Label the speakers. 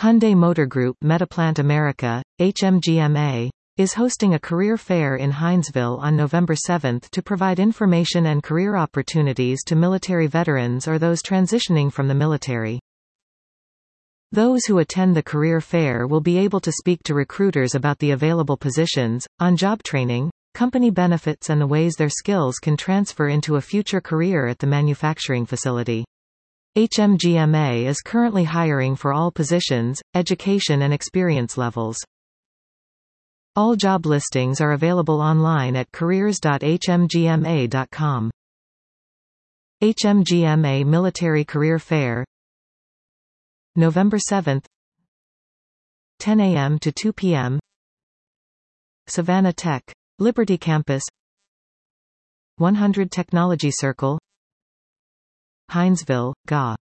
Speaker 1: Hyundai Motor Group Metaplant America, HMGMA, is hosting a career fair in Hinesville on November 7 to provide information and career opportunities to military veterans or those transitioning from the military. Those who attend the career fair will be able to speak to recruiters about the available positions, on-job training, company benefits and the ways their skills can transfer into a future career at the manufacturing facility. HMGMA is currently hiring for all positions, education and experience levels. All job listings are available online at careers.hmgma.com. HMGMA Military Career Fair, November 7, 10 a.m. to 2 p.m. Savannah Tech, Liberty Campus, 100 Technology Circle, Hinesville, GA.